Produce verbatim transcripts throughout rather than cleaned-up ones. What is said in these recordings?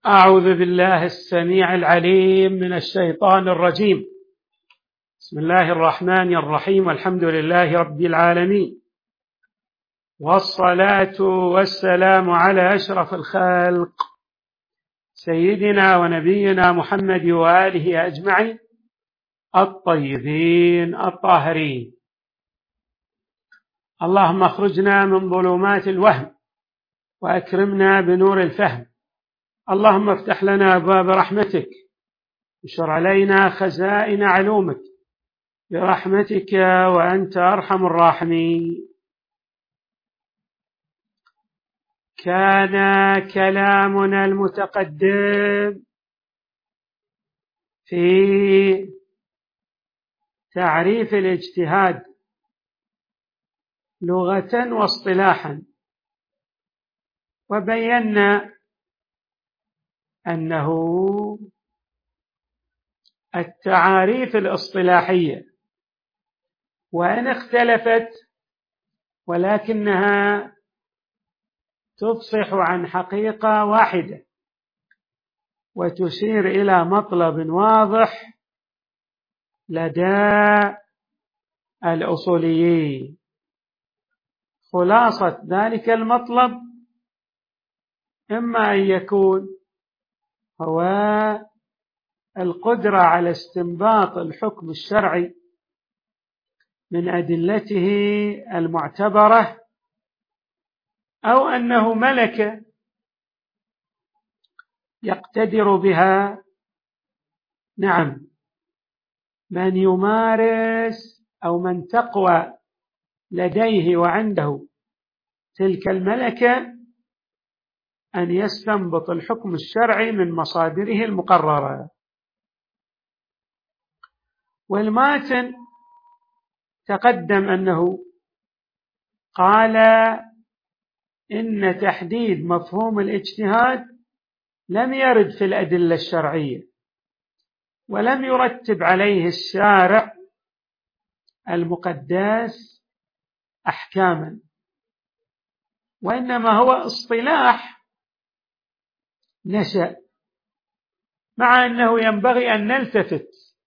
أعوذ بالله السميع العليم من الشيطان الرجيم. بسم الله الرحمن الرحيم، والحمد لله رب العالمين، والصلاة والسلام على أشرف الخلق سيدنا ونبينا محمد وآله أجمعين الطيبين الطاهرين. اللهم اخرجنا من ظلمات الوهم وأكرمنا بنور الفهم. اللهم افتح لنا أبواب رحمتك، واشر علينا خزائن علومك برحمتك وأنت أرحم الراحمين. كان كلامنا المتقدم في تعريف الاجتهاد لغة واصطلاحا، وبينا أنه التعاريف الاصطلاحية وإن اختلفت ولكنها تفصح عن حقيقة واحدة وتشير إلى مطلب واضح لدى الأصوليين. خلاصة ذلك المطلب إما أن يكون هو القدرة على استنباط الحكم الشرعي من أدلته المعتبرة، أو أنه ملكة يقتدر بها نعم من يمارس أو من تقوى لديه وعنده تلك الملكة أن يستنبط الحكم الشرعي من مصادره المقررة. والماتن تقدم أنه قال إن تحديد مفهوم الاجتهاد لم يرد في الأدلة الشرعية، ولم يرتب عليه الشارع المقدس أحكاما، وإنما هو اصطلاح نشأ، مع أنه ينبغي أن نلتفت.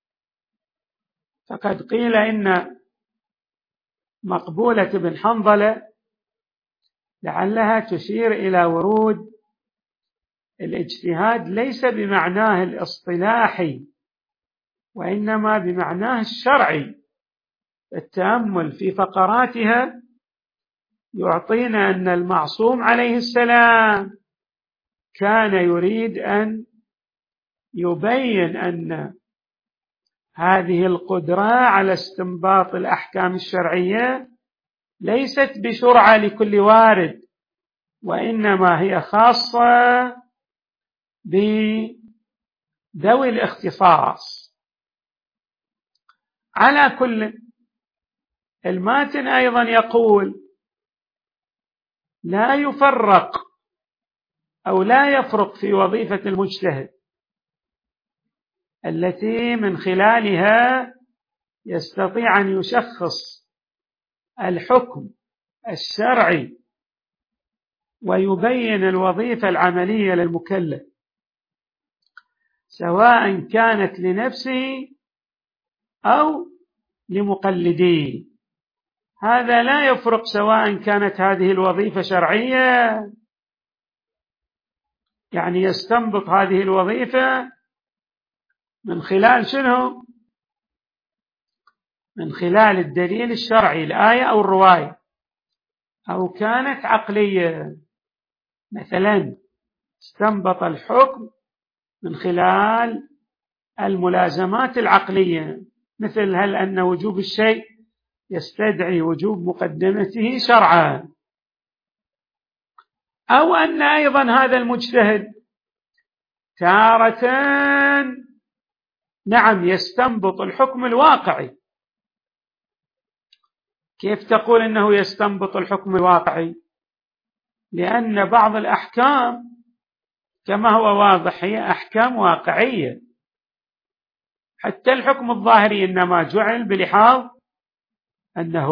فقد قيل إن مقبولة بن حنظلة لعلها تشير إلى ورود الاجتهاد ليس بمعناه الاصطلاحي وإنما بمعناه الشرعي. التأمل في فقراتها يعطينا أن المعصوم عليه السلام كان يريد أن يبين أن هذه القدرة على استنباط الأحكام الشرعية ليست بشرعة لكل وارد، وإنما هي خاصة بذوي الاختصاص. على كل، الماتن أيضا يقول لا يفرق أو لا يفرق في وظيفة المجتهد التي من خلالها يستطيع أن يشخص الحكم الشرعي ويبين الوظيفة العملية للمكلف، سواء كانت لنفسه أو لمقلديه. هذا لا يفرق سواء كانت هذه الوظيفة شرعية، يعني يستنبط هذه الوظيفة من خلال شنو؟ من خلال الدليل الشرعي، الآية أو الرواية، أو كانت عقلية، مثلا استنبط الحكم من خلال الملازمات العقلية، مثل هل أن وجوب الشيء يستدعي وجوب مقدمته شرعا، أو أن أيضا هذا المجتهد تارة نعم يستنبط الحكم الواقعي. كيف تقول إنه يستنبط الحكم الواقعي؟ لأن بعض الأحكام كما هو واضح هي أحكام واقعية، حتى الحكم الظاهري إنما جعل بلحاظ أنه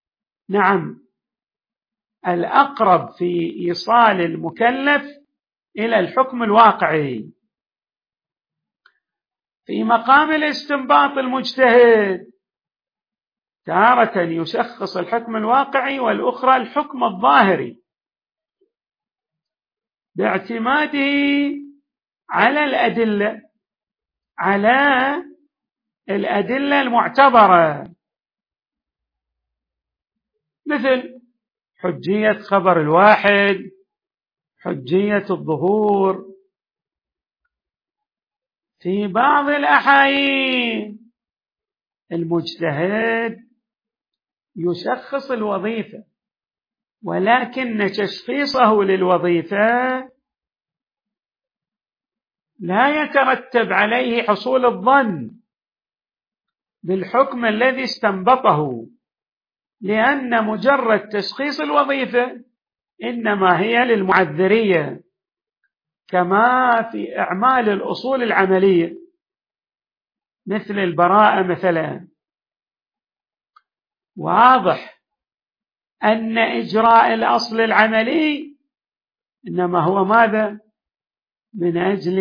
نعم الأقرب في إيصال المكلف إلى الحكم الواقعي. في مقام الاستنباط المجتهد تارة يشخص الحكم الواقعي، والأخرى الحكم الظاهري، باعتماده على الأدلة على الأدلة المعتبرة، مثل حجية خبر الواحد، حجية الظهور. في بعض الأحايين المجتهد يشخص الوظيفة، ولكن تشخيصه للوظيفة لا يترتب عليه حصول الظن بالحكم الذي استنبطه، لأن مجرد تشخيص الوظيفة إنما هي للمعذرية، كما في أعمال الأصول العملية مثل البراءة مثلا. واضح أن إجراء الأصل العملي إنما هو ماذا؟ من أجل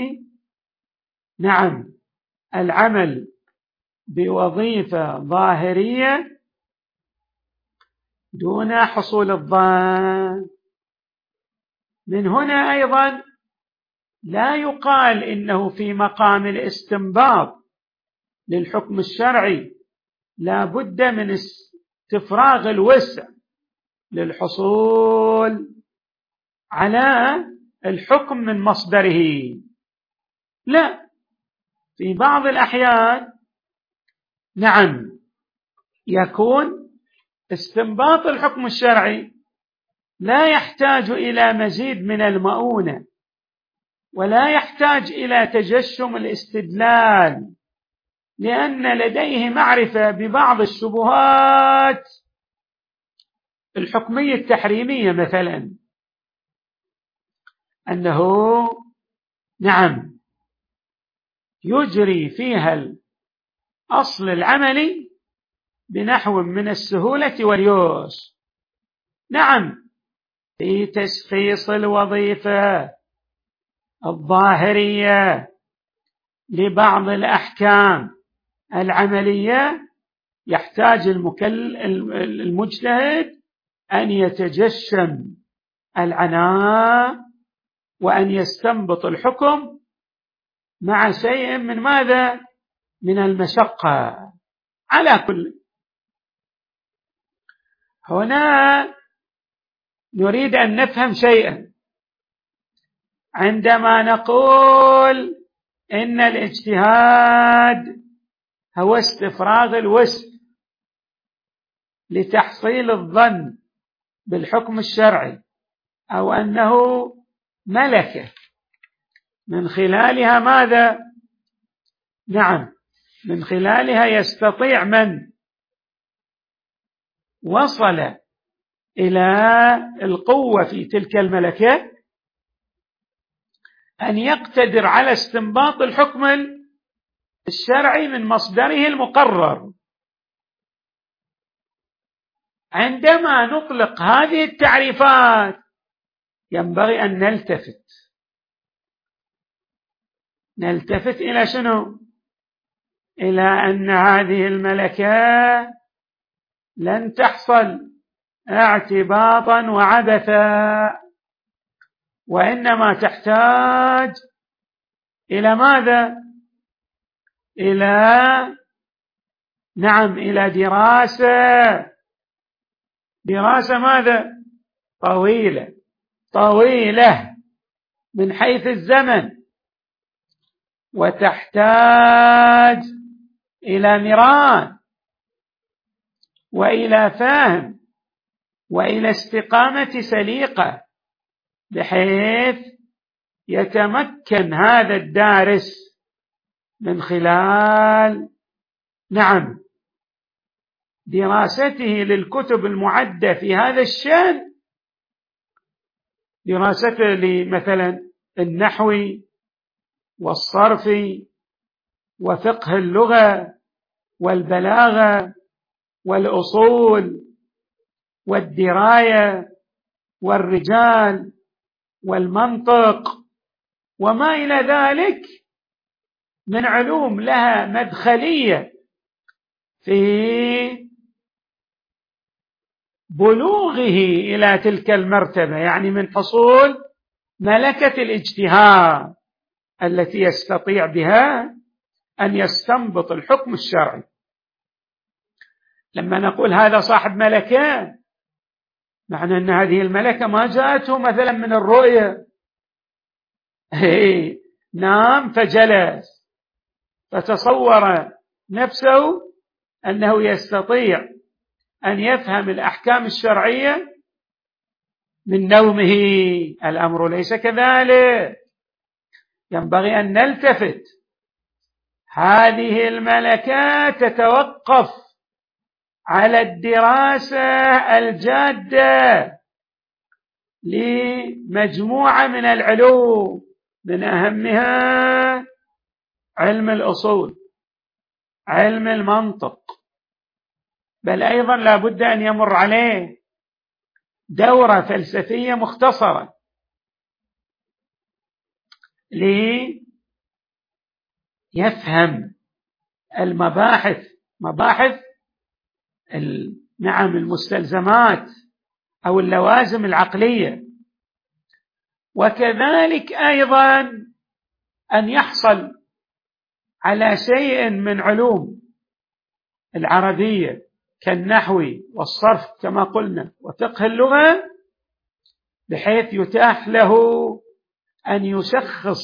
نعم العمل بوظيفة ظاهرية دون حصول الظن. من هنا أيضا لا يقال إنه في مقام الاستنباط للحكم الشرعي لا بد من استفراغ الوسع للحصول على الحكم من مصدره، لا، في بعض الأحيان نعم يكون استنباط الحكم الشرعي لا يحتاج إلى مزيد من المؤونة، ولا يحتاج إلى تجشم الاستدلال، لأن لديه معرفة ببعض الشبهات الحكمية التحريمية، مثلا أنه نعم يجري فيها الأصل العملي بنحو من السهولة واليسر. نعم في تشخيص الوظيفة الظاهرية لبعض الأحكام العملية يحتاج المجتهد أن يتجشم العناء وأن يستنبط الحكم مع شيء من ماذا؟ من المشقة. على كل، هنا نريد أن نفهم شيئا عندما نقول إن الاجتهاد هو استفراغ الوسع لتحصيل الظن بالحكم الشرعي، أو أنه ملكة من خلالها ماذا؟ نعم من خلالها يستطيع من وصل إلى القوة في تلك الملكة أن يقتدر على استنباط الحكم الشرعي من مصدره المقرر. عندما نطلق هذه التعريفات ينبغي أن نلتفت نلتفت إلى شنو؟ إلى أن هذه الملكة لن تحصل اعتباطا وعبثا، وإنما تحتاج إلى ماذا؟ إلى نعم إلى دراسة دراسة ماذا؟ طويلة طويلة من حيث الزمن، وتحتاج إلى مران وإلى فهم وإلى استقامة سليقة، بحيث يتمكن هذا الدارس من خلال نعم دراسته للكتب المعدة في هذا الشأن، دراسته لمثلا النحو والصرف وفقه اللغة والبلاغة والأصول والدراية والرجال والمنطق وما إلى ذلك من علوم لها مدخلية في بلوغه إلى تلك المرتبة، يعني من حصول ملكة الاجتهاد التي يستطيع بها أن يستنبط الحكم الشرعي. لما نقول هذا صاحب ملكة، معنى أن هذه الملكة ما جاءته مثلا من الرؤية، نام فجلس فتصور نفسه أنه يستطيع أن يفهم الأحكام الشرعية من نومه. الأمر ليس كذلك، ينبغي أن نلتفت. هذه الملكات تتوقف على الدراسة الجادة لمجموعة من العلوم، من أهمها علم الأصول، علم المنطق، بل أيضا لا بد أن يمر عليه دورة فلسفية مختصرة ليفهم المباحث، مباحث نعم المستلزمات أو اللوازم العقلية، وكذلك أيضا أن يحصل على شيء من علوم العربية كالنحو والصرف كما قلنا وفقه اللغة، بحيث يتاح له أن يشخص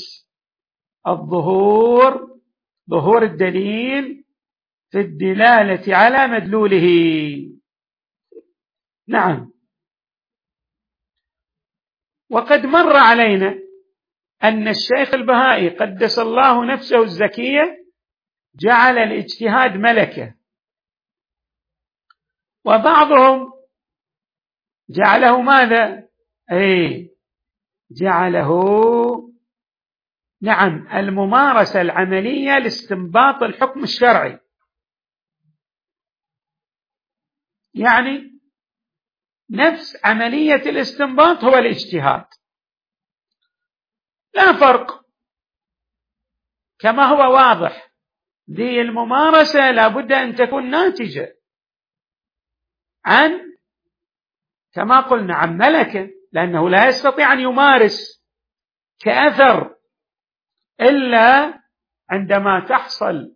الظهور، ظهور الدليل في الدلالة على مدلوله. نعم. وقد مر علينا أن الشيخ البهائي قدس الله نفسه الزكية جعل الاجتهاد ملكة، وبعضهم جعله ماذا؟ أي جعله نعم الممارسة العملية لاستنباط الحكم الشرعي، يعني نفس عملية الاستنباط هو الاجتهاد، لا فرق. كما هو واضح ذي الممارسة لا بد أن تكون ناتجة عن كما قلنا عن ملكة، لأنه لا يستطيع أن يمارس كأثر إلا عندما تحصل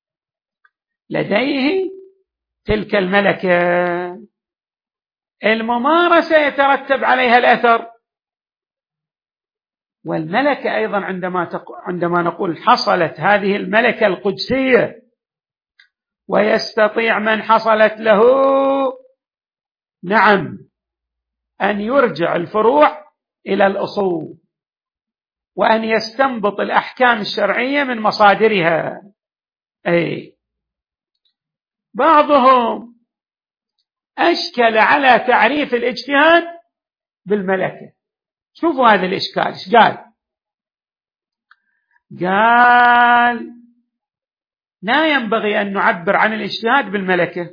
لديه تلك الملكة. الممارسة يترتب عليها الأثر، والملكة أيضا عندما تق... عندما نقول حصلت هذه الملكة القدسية، ويستطيع من حصلت له نعم أن يرجع الفروع إلى الأصول، وأن يستنبط الأحكام الشرعية من مصادرها. أي بعضهم أشكل على تعريف الاجتهاد بالملكة. شوفوا هذا الإشكال إيش قال؟ قال لا ينبغي أن نعبر عن الاجتهاد بالملكة،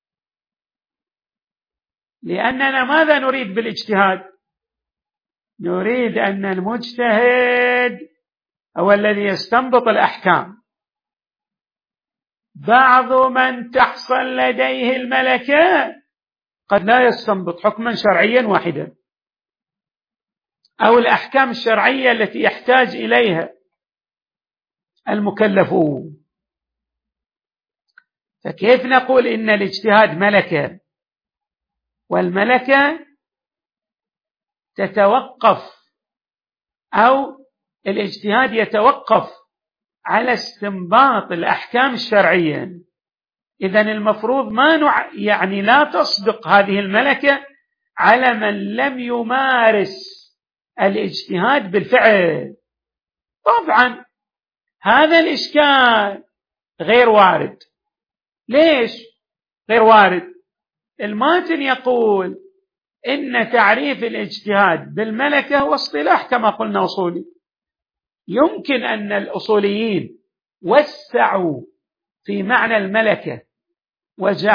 لأننا ماذا نريد بالاجتهاد؟ نريد أن المجتهد هو الذي يستنبط الأحكام. بعض من تحصل لديه الملكة قد لا يستنبط حكما شرعيا واحدا أو الأحكام الشرعية التي يحتاج إليها المكلفون. فكيف نقول إن الاجتهاد ملكة؟ والملكة تتوقف أو الاجتهاد يتوقف على استنباط الأحكام الشرعية. إذن المفروض ما نوع يعني لا تصدق هذه الملكة على من لم يمارس الاجتهاد بالفعل. طبعا هذا الإشكال غير وارد. ليش غير وارد؟ الماتن يقول إن تعريف الاجتهاد بالملكة هو اصطلاح كما قلنا أصولي. يمكن أن الأصوليين وسعوا في معنى الملكة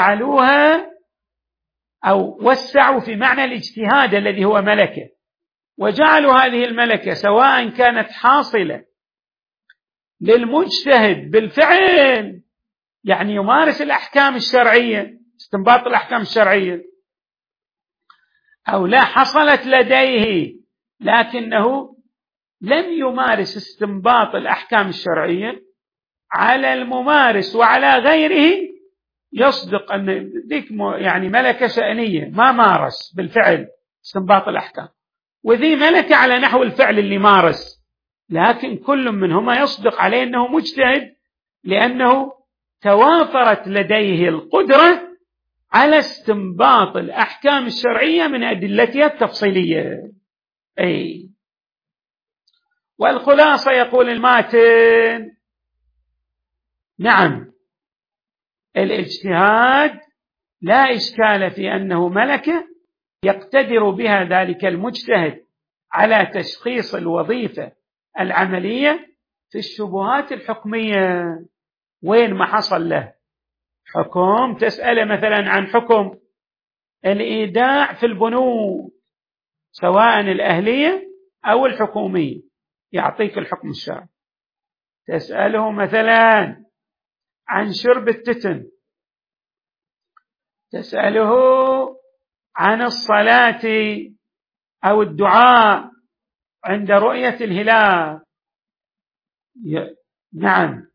وجعلوها أو وسعوا في معنى الاجتهاد الذي هو ملكة، وجعلوا هذه الملكة سواء كانت حاصلة للمجتهد بالفعل، يعني يمارس الأحكام الشرعية، استنباط الأحكام الشرعية، أو لا حصلت لديه لكنه لم يمارس استنباط الأحكام الشرعية، على الممارس وعلى غيره يصدق أن ذيك يعني ملكة شأنية ما مارس بالفعل استنباط الأحكام، وذي ملكة على نحو الفعل اللي مارس، لكن كل منهما يصدق عليه أنه مجتهد، لأنه توافرت لديه القدرة على استنباط الأحكام الشرعية من أدلتها التفصيلية. أي والخلاصة يقول الماتن: نعم، الاجتهاد لا إشكال في أنه ملكة يقتدر بها ذلك المجتهد على تشخيص الوظيفة العملية في الشبهات الحكمية. وين ما حصل له حكم، تسأله مثلا عن حكم الإيداع في البنوك سواء الأهلية أو الحكومية، يعطيك الحكم الشرعي. تسأله مثلا عن شرب التتن، تسأله عن الصلاة أو الدعاء عند رؤية الهلال، نعم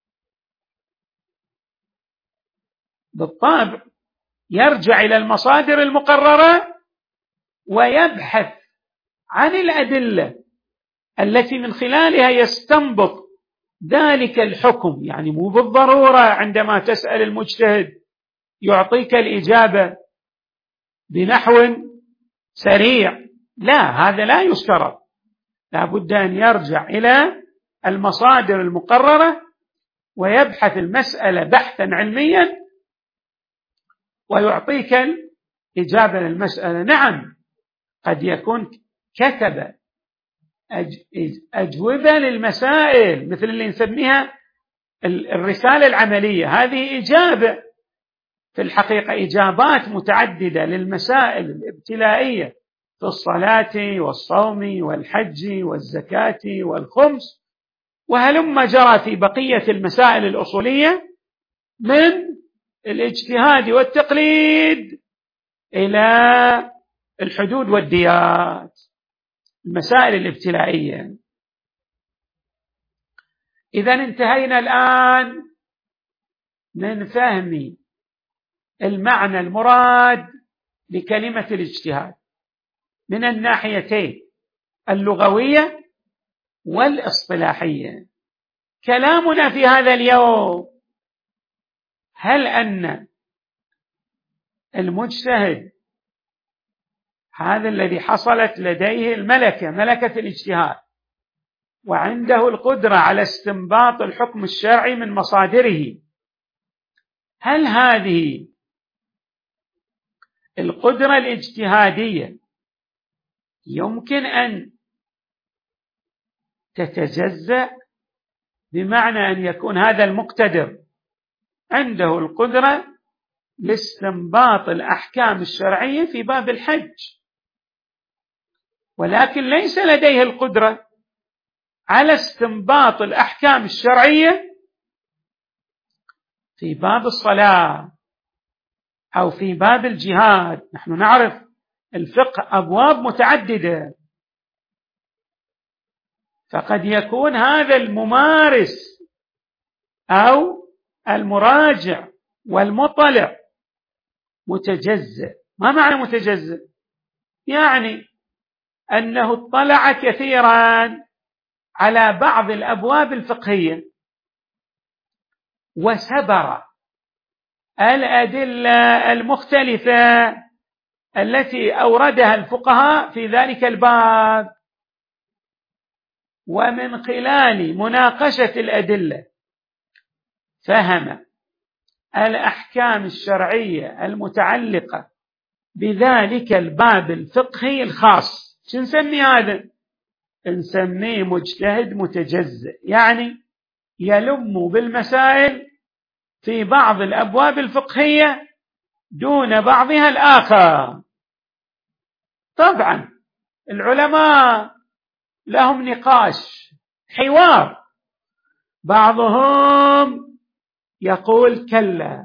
بالطبع يرجع إلى المصادر المقررة ويبحث عن الأدلة التي من خلالها يستنبط ذلك الحكم. يعني مو بالضرورة عندما تسأل المجتهد يعطيك الإجابة بنحو سريع، لا، هذا لا يشترط، لا بد أن يرجع إلى المصادر المقررة ويبحث المسألة بحثا علميا ويعطيك الإجابة للمسألة. نعم قد يكون كتب أجوبة للمسائل مثل اللي نسميها الرسالة العملية، هذه إجابة في الحقيقة، إجابات متعددة للمسائل الابتلائية في الصلاة والصوم والحج والزكاة والخمس، وهلما جرى في بقية المسائل الأصولية من الاجتهاد والتقليد إلى الحدود والديات، المسائل الابتلائية. إذا انتهينا الآن من فهم المعنى المراد بكلمة الاجتهاد من الناحيتين اللغوية والاصطلاحية. كلامنا في هذا اليوم: هل أن المجتهد هذا الذي حصلت لديه الملكة، ملكة الاجتهاد، وعنده القدرة على استنباط الحكم الشرعي من مصادره، هل هذه القدرة الاجتهادية يمكن أن تتجزأ؟ بمعنى أن يكون هذا المقتدر عنده القدرة لاستنباط الأحكام الشرعية في باب الحج، ولكن ليس لديه القدرة على استنباط الأحكام الشرعية في باب الصلاة أو في باب الجهاد. نحن نعرف الفقه أبواب متعددة، فقد يكون هذا الممارس أو المراجع والمطلع متجزئ. ما معنى متجزئ؟ يعني أنه اطلع كثيرا على بعض الأبواب الفقهية وسبر الأدلة المختلفة التي أوردها الفقهاء في ذلك الباب، ومن خلال مناقشة الأدلة فهم الأحكام الشرعية المتعلقة بذلك الباب الفقهي الخاص. شو نسمي هذا؟ نسميه مجتهد متجزئ، يعني يلم بالمسائل في بعض الأبواب الفقهية دون بعضها الآخر. طبعا العلماء لهم نقاش حوار، بعضهم يقول كلا،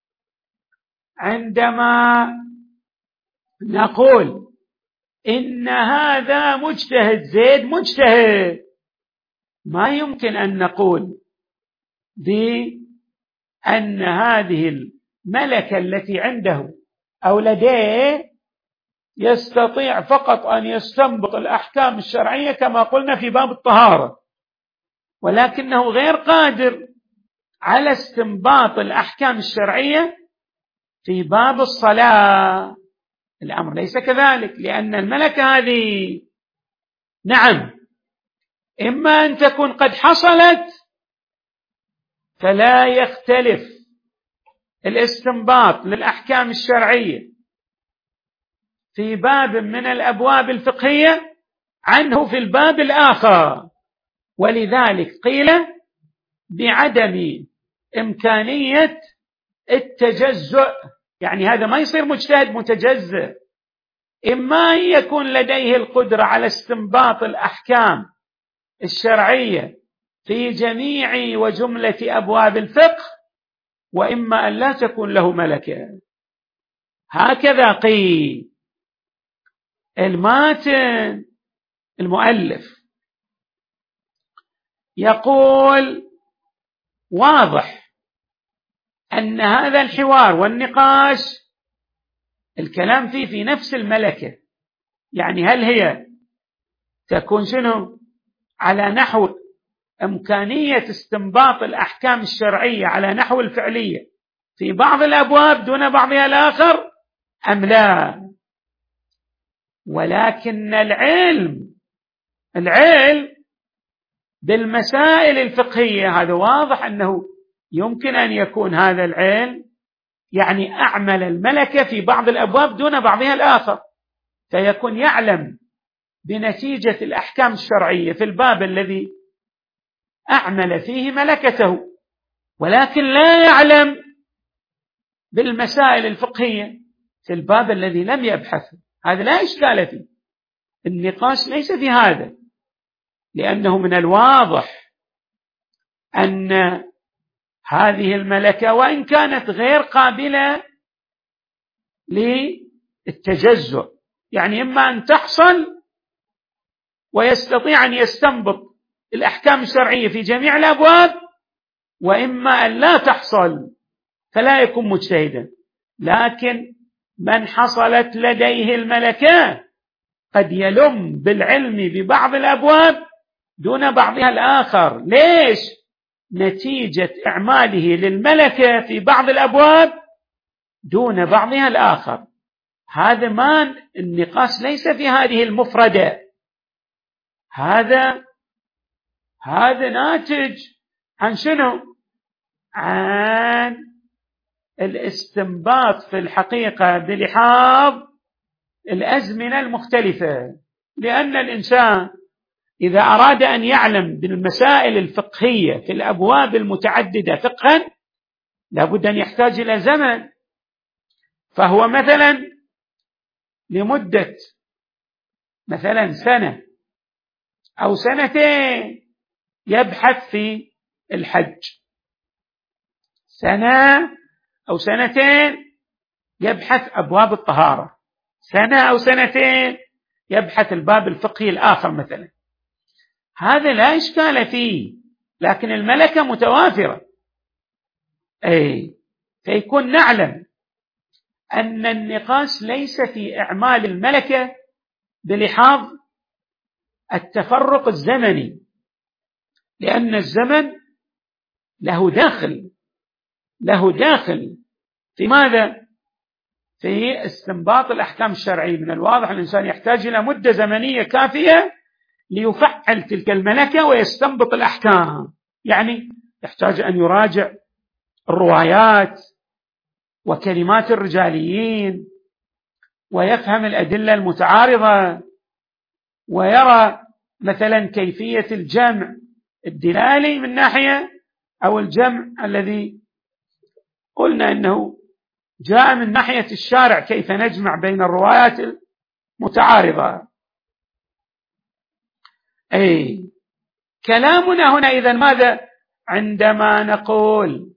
عندما نقول إن هذا مجتهد زيد مجتهد، ما يمكن أن نقول بأن هذه الملكة التي عنده أو لديه يستطيع فقط أن يستنبط الأحكام الشرعية كما قلنا في باب الطهارة، ولكنه غير قادر على استنباط الأحكام الشرعية في باب الصلاة. الأمر ليس كذلك، لأن الملكة هذه نعم إما أن تكون قد حصلت فلا يختلف الاستنباط للأحكام الشرعية في باب من الأبواب الفقهية عنه في الباب الآخر، ولذلك قيل بعدم إمكانية التجزؤ، يعني هذا ما يصير مجتهد متجزئ، إما أن يكون لديه القدرة على استنباط الأحكام الشرعية في جميع وجملة أبواب الفقه، وإما أن لا تكون له ملكة. هكذا قيل. الماتن المؤلف يقول واضح أن هذا الحوار والنقاش الكلام فيه في نفس الملكة، يعني هل هي تكون شنو على نحو إمكانية استنباط الأحكام الشرعية على نحو الفعلية في بعض الأبواب دون بعضها الآخر أم لا؟ ولكن العلم العلم بالمسائل الفقهية هذا واضح أنه يمكن أن يكون هذا العلم يعني أعمل الملكة في بعض الأبواب دون بعضها الآخر، فيكون يعلم بنتيجة الأحكام الشرعية في الباب الذي أعمل فيه ملكته، ولكن لا يعلم بالمسائل الفقهية في الباب الذي لم يبحث. هذا لا إشكال فيه، النقاش ليس في هذا، لأنه من الواضح أن هذه الملكة وإن كانت غير قابلة للتجزؤ، يعني إما أن تحصل ويستطيع أن يستنبط الأحكام الشرعية في جميع الأبواب، وإما أن لا تحصل فلا يكون مجتهدا. لكن من حصلت لديه الملكة قد يلم بالعلم ببعض الأبواب دون بعضها الآخر. ليش؟ نتيجة إعماله للملكة في بعض الأبواب دون بعضها الآخر. هذا ما النقاش ليس في هذه المفردة، هذا هذا ناتج عن شنو؟ عن الاستنباط في الحقيقة بلحاظ الأزمنة المختلفة، لأن الإنسان إذا أراد أن يعلم بالمسائل الفقهية في الأبواب المتعددة فقها لابد أن يحتاج إلى زمن، فهو مثلا لمدة مثلا سنة أو سنتين يبحث في الحج، سنة أو سنتين يبحث أبواب الطهارة، سنة أو سنتين يبحث الباب الفقهي الآخر مثلا. هذا لا إشكال فيه، لكن الملكة متوافرة، أي فيكون نعلم أن النقاش ليس في إعمال الملكة بلحاظ التفرق الزمني، لأن الزمن له داخل له داخل في ماذا؟ في استنباط الأحكام الشرعية. من الواضح الإنسان يحتاج إلى مدة زمنية كافية ليفعل تلك الملكة ويستنبط الأحكام، يعني يحتاج أن يراجع الروايات وكلمات الرجاليين ويفهم الأدلة المتعارضة ويرى مثلا كيفية الجمع الدلالي من ناحية أو الجمع الذي قلنا أنه جاء من ناحية الشارع، كيف نجمع بين الروايات المتعارضة. أي كلامنا هنا إذن ماذا؟ عندما نقول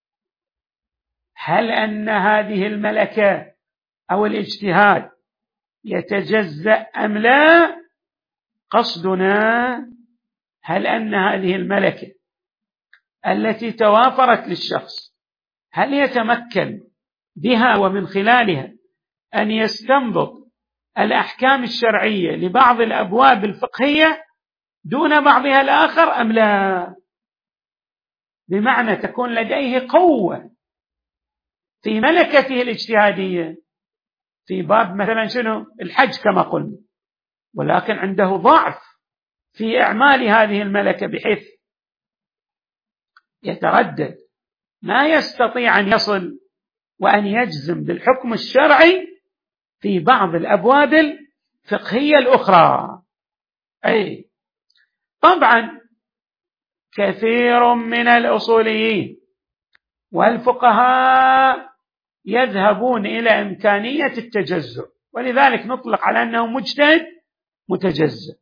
هل أن هذه الملكة أو الاجتهاد يتجزأ أم لا؟ قصدنا هل أن هذه الملكة التي توافرت للشخص هل يتمكن بها ومن خلالها أن يستنبط الأحكام الشرعية لبعض الأبواب الفقهية دون بعضها الآخر أم لا؟ بمعنى تكون لديه قوة في ملكته الاجتهادية في باب مثلا شنو؟ الحج كما قلنا، ولكن عنده ضعف في إعمال هذه الملكة بحيث يتردد، ما يستطيع أن يصل وأن يجزم بالحكم الشرعي في بعض الأبواب الفقهية الأخرى. أي طبعا كثير من الأصوليين والفقهاء يذهبون إلى إمكانية التجزؤ، ولذلك نطلق على أنه مجتهد متجزئ.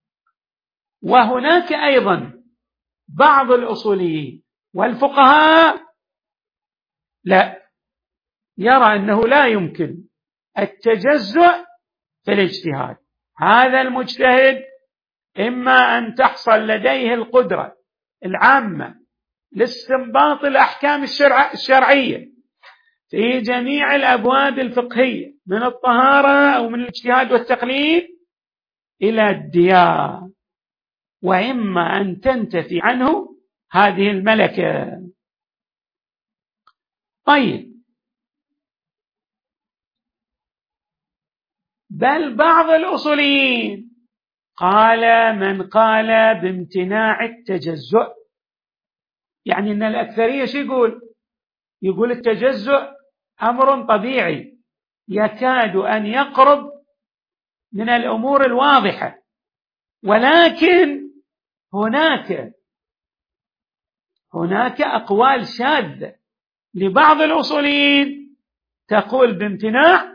وهناك أيضا بعض الأصوليين والفقهاء لا، يرى أنه لا يمكن التجزؤ في الاجتهاد. هذا المجتهد إما أن تحصل لديه القدرة العامة لاستنباط الأحكام الشرعية في جميع الأبواب الفقهية من الطهارة أو من الاجتهاد والتقليد إلى الديار، وإما أن تنتفي عنه هذه الملكة. طيب، بل بعض الأصوليين قال من قال بامتناع التجزؤ، يعني أن الأكثرية شو يقول؟ يقول التجزؤ أمر طبيعي يكاد أن يقرب من الأمور الواضحة، ولكن هناك هناك أقوال شاذة لبعض الأصوليين تقول بامتناع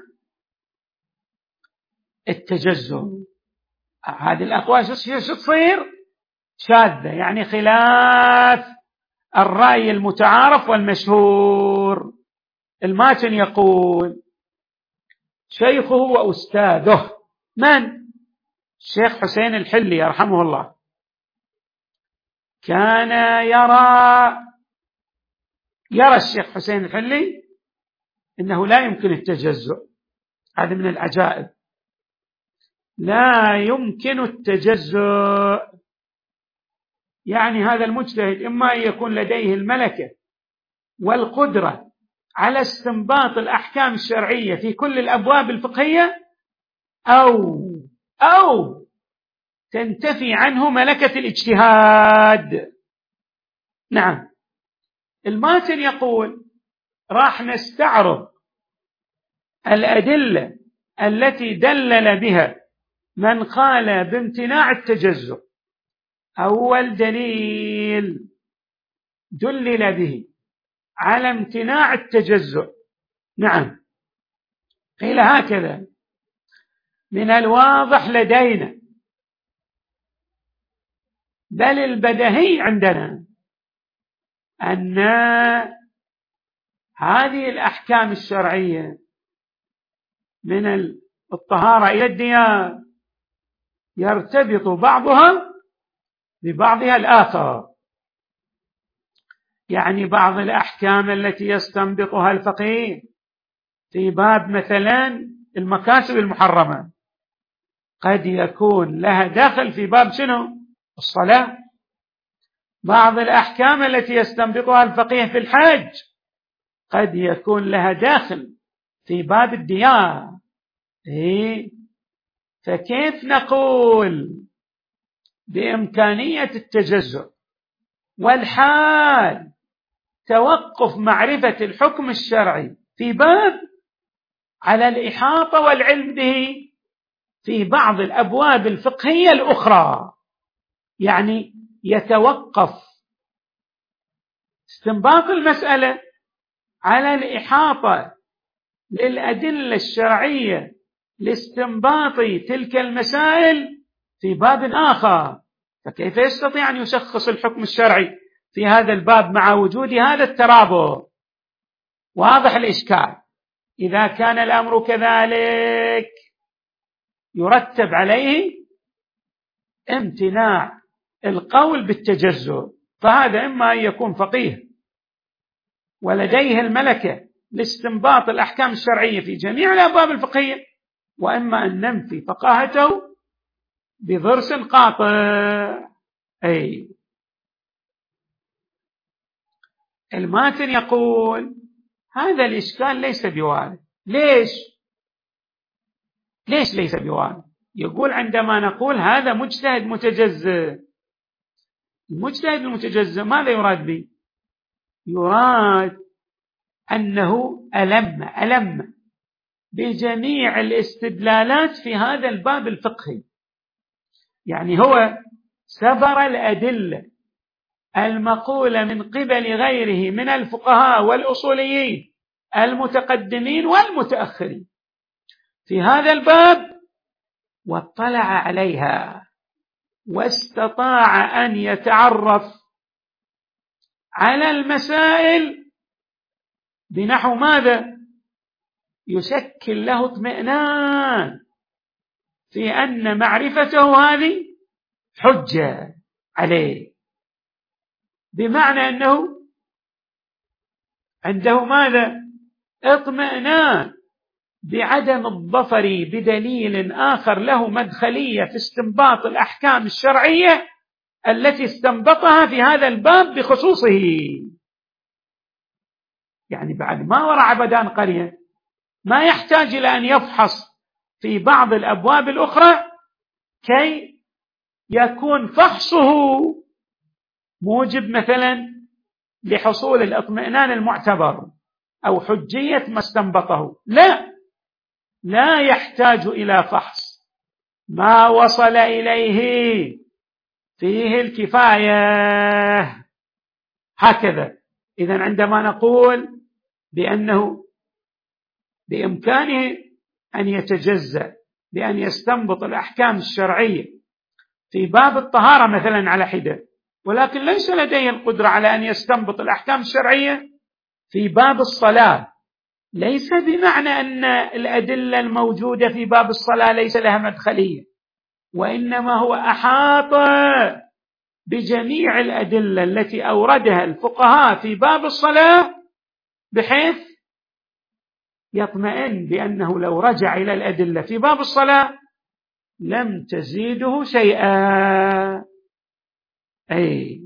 التجزؤ. هذه الأقوال شو تصير؟ شاذة، يعني خلاف الرأي المتعارف والمشهور. الماتن يقول شيخه وأستاذه من؟ الشيخ حسين الحلي يرحمه الله، كان يرى يرى الشيخ حسين الحلي إنه لا يمكن التجزؤ. هذا من العجائب، لا يمكن التجزؤ. يعني هذا المجتهد إما أن يكون لديه الملكة والقدرة على استنباط الأحكام الشرعية في كل الأبواب الفقهية، أو أو تنتفي عنه ملكة الاجتهاد. نعم، الماتن يقول راح نستعرض الأدلة التي دلل بها من قال بامتناع التجزؤ. أول دليل دلل به على امتناع التجزؤ، نعم، قيل هكذا: من الواضح لدينا بل البديهي عندنا أن هذه الأحكام الشرعية من الطهارة إلى الديار يرتبط بعضها ببعضها الآخر. يعني بعض الأحكام التي يستنبطها الفقيه في باب مثلا المكاسب المحرمة قد يكون لها دخل في باب شنو؟ الصلاة. بعض الأحكام التي يستنبطها الفقيه في الحج قد يكون لها داخل في باب الديار. إيه؟ فكيف نقول بإمكانية التجزؤ والحال توقف معرفة الحكم الشرعي في باب على الإحاطة والعلم به في بعض الأبواب الفقهية الأخرى؟ يعني يتوقف استنباط المسألة على الإحاطة للأدلة الشرعية لاستنباط تلك المسائل في باب آخر، فكيف يستطيع أن يشخص الحكم الشرعي في هذا الباب مع وجود هذا الترابط؟ واضح الإشكال. إذا كان الأمر كذلك يرتب عليه امتناع القول بالتجزؤ، فهذا إما أن يكون فقيه ولديه الملكة لاستنباط الأحكام الشرعية في جميع الأبواب الفقهية، وإما أن ننفي فقاهته بضرس قاطع. أي الماتن يقول هذا الإشكال ليس بوارد. ليش؟ ليش ليس بوارد؟ يقول عندما نقول هذا مجتهد متجزئ، المجتهد المتجزئ ماذا يراد به؟ يراد أنه ألم ألم بجميع الاستدلالات في هذا الباب الفقهي، يعني هو سبر الأدلة المقولة من قبل غيره من الفقهاء والأصوليين المتقدمين والمتأخرين في هذا الباب، واطلع عليها واستطاع أن يتعرف على المسائل بنحو ماذا؟ يشكل له اطمئنان في أن معرفته هذه حجة عليه، بمعنى أنه عنده ماذا؟ اطمئنان بعدم الظفر بدليل آخر له مدخلية في استنباط الأحكام الشرعية التي استنبطها في هذا الباب بخصوصه. يعني بعد ما ورع بدان قرية ما يحتاج إلى أن يفحص في بعض الأبواب الأخرى كي يكون فحصه موجب مثلا لحصول الاطمئنان المعتبر أو حجية ما استنبطه. لا لا يحتاج إلى فحص، ما وصل إليه فيه الكفاية. هكذا إذن عندما نقول بأنه بإمكانه أن يتجزأ بأن يستنبط الأحكام الشرعية في باب الطهارة مثلا على حدة، ولكن ليس لديه القدرة على أن يستنبط الأحكام الشرعية في باب الصلاة، ليس بمعنى أن الأدلة الموجودة في باب الصلاة ليس لها مدخلية، وإنما هو أحاط بجميع الأدلة التي أوردها الفقهاء في باب الصلاة بحيث يطمئن بأنه لو رجع إلى الأدلة في باب الصلاة لم تزيده شيئا. أي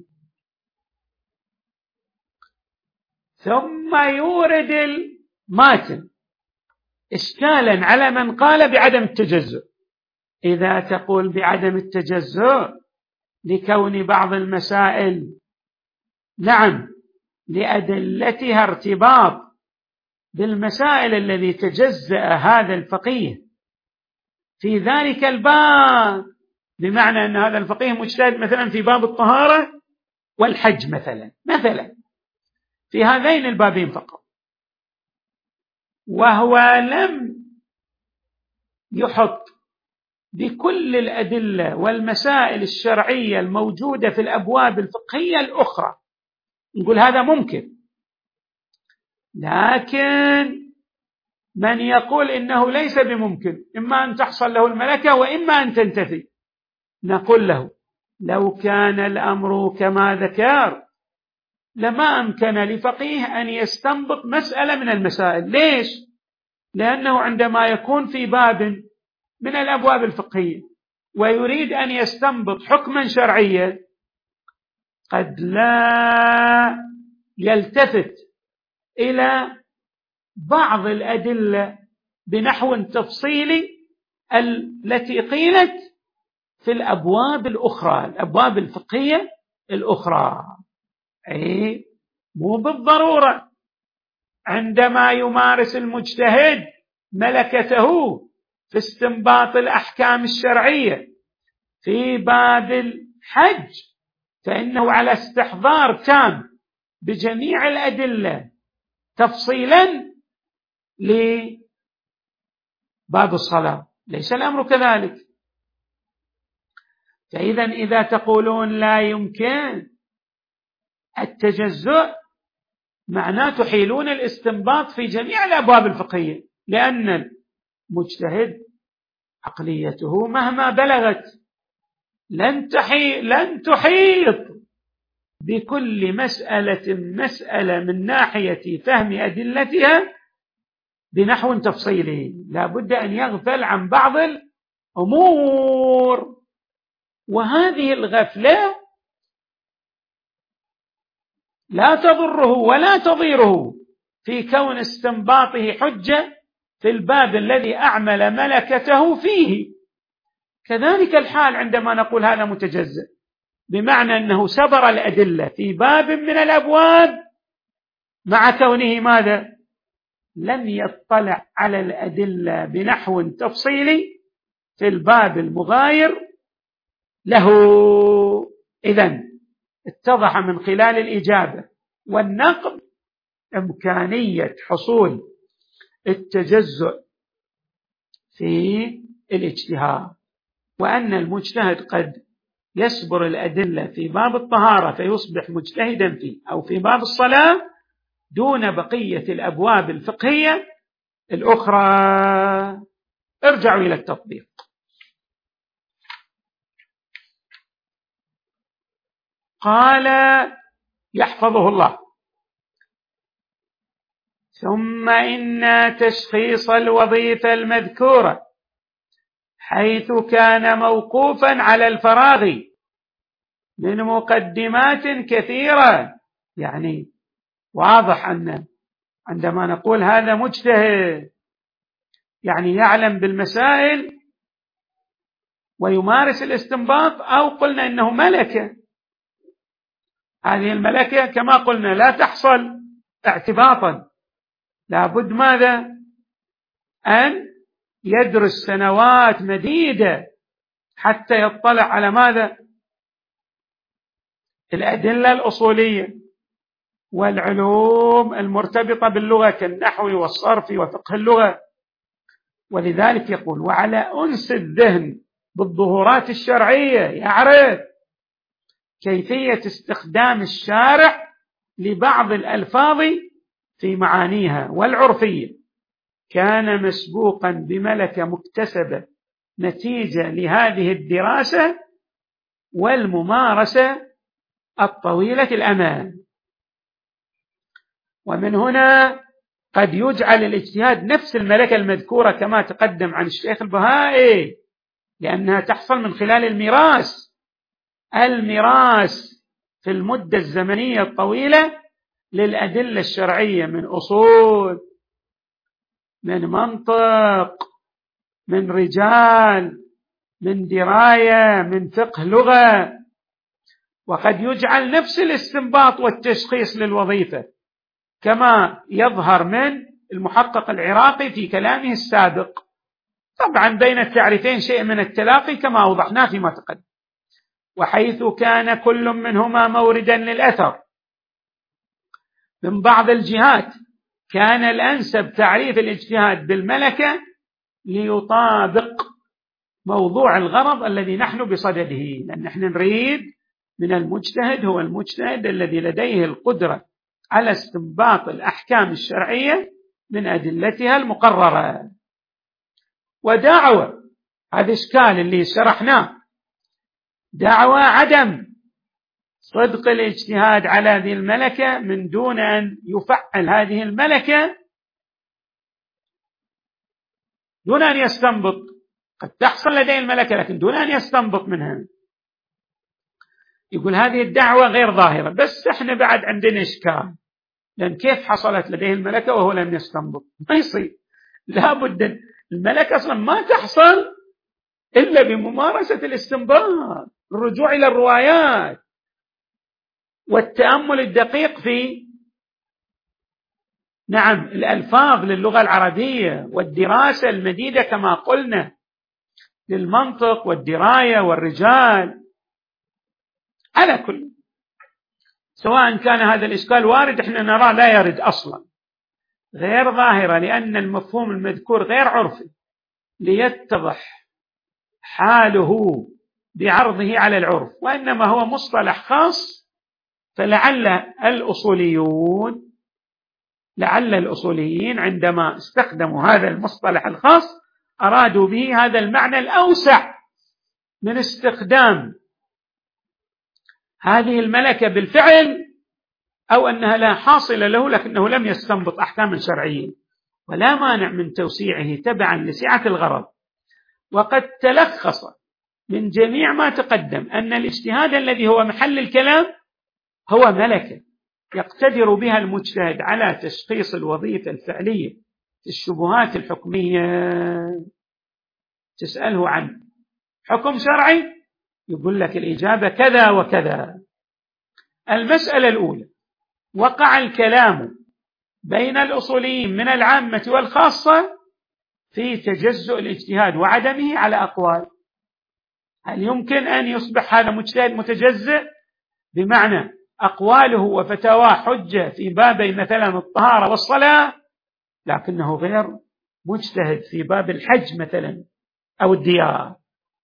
ثم يورد الماتن إشكالا على من قال بعدم التجزؤ. إذا تقول بعدم التجزؤ لكون بعض المسائل نعم لأدلتها ارتباط بالمسائل الذي تجزأ هذا الفقيه في ذلك الباب، بمعنى أن هذا الفقيه مجتهد مثلا في باب الطهارة والحج مثلا مثلا في هذين البابين فقط، وهو لم يحط بكل الأدلة والمسائل الشرعية الموجودة في الأبواب الفقهية الأخرى، نقول هذا ممكن. لكن من يقول إنه ليس بممكن، إما أن تحصل له الملكة وإما أن تنتفي، نقول له لو كان الأمر كما ذكر لما أمكن لفقيه أن يستنبط مسألة من المسائل. ليش؟ لأنه عندما يكون في باب من الأبواب الفقهية ويريد أن يستنبط حكما شرعيا قد لا يلتفت إلى بعض الأدلة بنحو تفصيلي التي قيلت في الأبواب الأخرى، الأبواب الفقهية الأخرى. أي مو بالضرورة عندما يمارس المجتهد ملكته في استنباط الأحكام الشرعية في باب الحج فإنه على استحضار تام بجميع الأدلة تفصيلا لباب الصلاة. ليس الأمر كذلك. فإذا إذا تقولون لا يمكن التجزؤ معناه تحيلون الاستنباط في جميع الأبواب الفقهية، لأن المجتهد عقليته مهما بلغت لن تحيط لن تحيط بكل مسألة مسألة من ناحية فهم أدلتها بنحو تفصيلي، لا بد أن يغفل عن بعض الأمور. وهذه الغفلة لا تضره ولا تضيره في كون استنباطه حجة في الباب الذي أعمل ملكته فيه. كذلك الحال عندما نقول هذا متجزئ، بمعنى أنه سبر الأدلة في باب من الأبواب مع كونه ماذا؟ لم يطلع على الأدلة بنحو تفصيلي في الباب المغاير له. إذن اتضح من خلال الإجابة والنقل إمكانية حصول التجزؤ في الاجتهاد، وأن المجتهد قد يسبر الأدلة في باب الطهارة فيصبح مجتهدا فيه، أو في باب الصلاة دون بقية الأبواب الفقهية الأخرى. ارجعوا إلى التطبيق. قال يحفظه الله: ثم إن تشخيص الوظيفة المذكورة حيث كان موقوفا على الفراغ من مقدمات كثيرة، يعني واضح أن عندما نقول هذا مجتهد يعني يعلم بالمسائل ويمارس الاستنباط، أو قلنا إنه ملكة. هذه الملكة كما قلنا لا تحصل اعتباطا، لابد ماذا؟ أن يدرس سنوات مديدة حتى يطلع على ماذا؟ الأدلة الأصولية والعلوم المرتبطة باللغة كالنحو والصرف وفقه اللغة. ولذلك يقول: وعلى أنس الذهن بالظهورات الشرعية، يعرف كيفية استخدام الشارع لبعض الألفاظ في معانيها والعرفية، كان مسبوقا بملكة مكتسبة نتيجة لهذه الدراسة والممارسة الطويلة الأمد. ومن هنا قد يجعل الاجتهاد نفس الملكة المذكورة كما تقدم عن الشيخ البهائي، لأنها تحصل من خلال الميراث الميراث في المدة الزمنية الطويلة للأدلة الشرعية من أصول، من منطق، من رجال، من دراية، من فقه لغة. وقد يجعل نفس الاستنباط والتشخيص للوظيفة كما يظهر من المحقق العراقي في كلامه السابق، طبعا بين التعريفين شيء من التلاقي كما أوضحناه فيما تقدم. وحيث كان كل منهما موردا للأثر من بعض الجهات، كان الأنسب تعريف الاجتهاد بالملكة ليطابق موضوع الغرض الذي نحن بصدده، لأن نحن نريد من المجتهد هو المجتهد الذي لديه القدرة على استنباط الأحكام الشرعية من أدلتها المقررة. ودعوة هذا إشكال اللي شرحناه، دعوة عدم صدق الاجتهاد على هذه الملكة من دون أن يفعل هذه الملكة، دون أن يستنبط. قد تحصل لديه الملكة لكن دون أن يستنبط منها. يقول هذه الدعوة غير ظاهرة، بس احنا بعد عندنا إشكال، لأن كيف حصلت لديه الملكة وهو لم يستنبط؟ ما يصير، لابد الملكة أصلا ما تحصل إلا بممارسة الاستنباط، الرجوع إلى الروايات والتأمل الدقيق في نعم الألفاظ للغة العربية، والدراسة المديدة كما قلنا للمنطق والدراية والرجال. على كل سواء كان هذا الإشكال وارد، احنا نرى لا يرد أصلا، غير ظاهرة، لأن المفهوم المذكور غير عرفي، ليتضح حاله بعرضه على العرف، وإنما هو مصطلح خاص. فلعل الأصوليون لعل الأصوليين عندما استخدموا هذا المصطلح الخاص أرادوا به هذا المعنى الأوسع من استخدام هذه الملكة بالفعل، أو أنها لا حاصل له لكنه لم يستنبط أحكاما شرعية، ولا مانع من توسيعه تبعا لسعة الغرض. وقد تلخص من جميع ما تقدم أن الاجتهاد الذي هو محل الكلام هو ملكة يقتدر بها المجتهد على تشخيص الوظيفة الفعلية في الشبهات الحكمية. تسأله عن حكم شرعي يقول لك الإجابة كذا وكذا. المسألة الأولى: وقع الكلام بين الأصوليين من العامة والخاصة في تجزؤ الاجتهاد وعدمه على أقوال. هل يمكن أن يصبح هذا مجتهد متجزئ بمعنى أقواله وفتاواه حجة في بابي مثلا الطهارة والصلاة، لكنه غير مجتهد في باب الحج مثلا أو الديار؟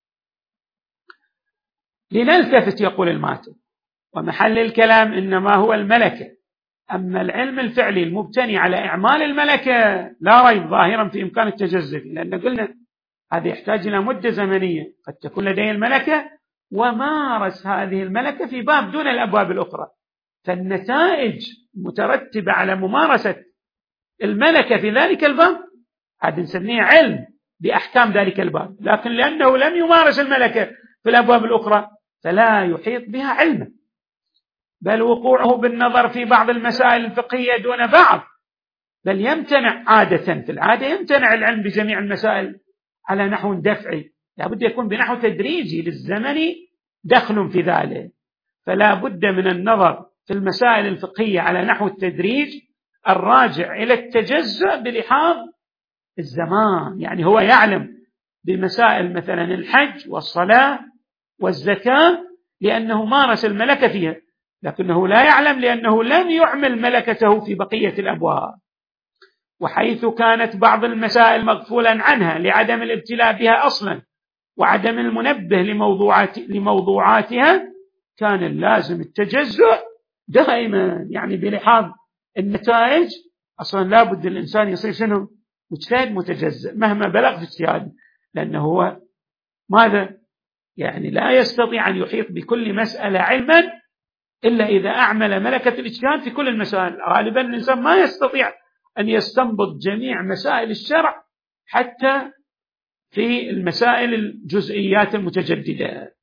لنلتفت، يقول الماتن، ومحل الكلام إنما هو الملكة. أما العلم الفعلي المبتني على إعمال الملكة لا ريب ظاهرا في إمكان التجزئ، لأن قلنا هذا يحتاج إلى مدة زمنية قد تكون لديه الملكة ومارس هذه الملكة في باب دون الأبواب الأخرى، فالنتائج مترتبة على ممارسة الملكة في ذلك الباب هذا نسميه علم بأحكام ذلك الباب، لكن لأنه لم يمارس الملكة في الأبواب الأخرى فلا يحيط بها علما، بل وقوعه بالنظر في بعض المسائل الفقهية دون بعض، بل يمتنع عادة، في العادة يمتنع العلم بجميع المسائل على نحو دفعي، لابد يكون بنحو تدريجي للزمن دخل في ذلك. فلا بد من النظر في المسائل الفقهية على نحو التدريج الراجع إلى التجزؤ بلحاظ الزمان. يعني هو يعلم بمسائل مثلا الحج والصلاة والزكاة لأنه مارس الملكة فيها، لكنه لا يعلم لأنه لم يعمل ملكته في بقية الأبواب. وحيث كانت بعض المسائل مغفولا عنها لعدم الابتلاء بها أصلا وعدم المنبه لموضوعات لموضوعاتها كان اللازم التجزؤ دائما، يعني بلحاظ النتائج أصلا لا بد الإنسان يصير شنو؟ مجتهد متجزئ مهما بلغ في اجتهاده، لأنه هو ماذا؟ يعني لا يستطيع أن يحيط بكل مسألة علما إلا إذا أعمل ملكة الاجتهاد في كل المسائل. غالبا الإنسان ما يستطيع أن يستنبط جميع مسائل الشرع حتى في المسائل الجزئيات المتجددة.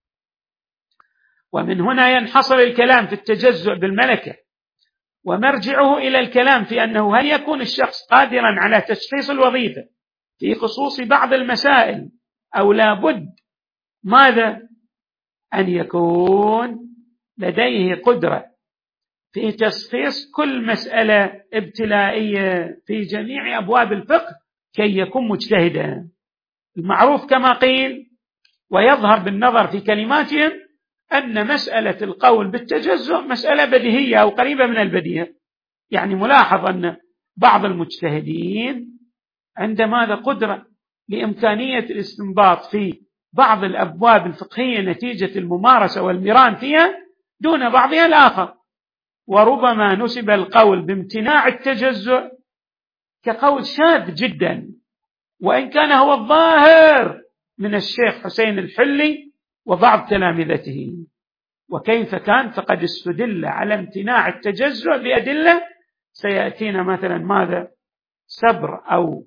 ومن هنا ينحصر الكلام في التجزؤ بالملكة، ومرجعه إلى الكلام في أنه هل يكون الشخص قادرا على تشخيص الوظيفة في خصوص بعض المسائل أو لا بد ماذا؟ أن يكون لديه قدرة في تشخيص كل مسألة ابتلائية في جميع أبواب الفقه كي يكون مجتهدا. المعروف كما قيل ويظهر بالنظر في كلماتهم أن مسألة القول بالتجزؤ مسألة بديهية أو قريبة من البديهة. يعني ملاحظ أن بعض المجتهدين عند ماذا قدرة لإمكانية الاستنباط في بعض الأبواب الفقهية نتيجة الممارسة والمران فيها دون بعضها الآخر، وربما نسب القول بامتناع التجزؤ كقول شاذ جدا، وإن كان هو الظاهر من الشيخ حسين الحلي وبعض تلامذته. وكيف كان؟ فقد استدل على امتناع التجزؤ بأدلة سيأتينا مثلا ماذا؟ سبر أو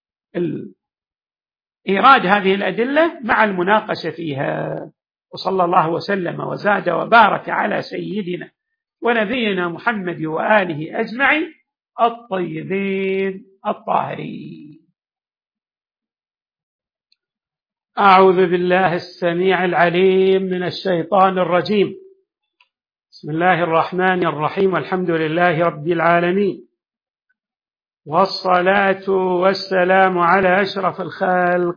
إيراد هذه الأدلة مع المناقشة فيها. وصلى الله وسلم وزاد وبارك على سيدنا ونبينا محمد وآله أجمعين الطيبين الطاهرين. أعوذ بالله السميع العليم من الشيطان الرجيم. بسم الله الرحمن الرحيم، والحمد لله رب العالمين، والصلاة والسلام على أشرف الخلق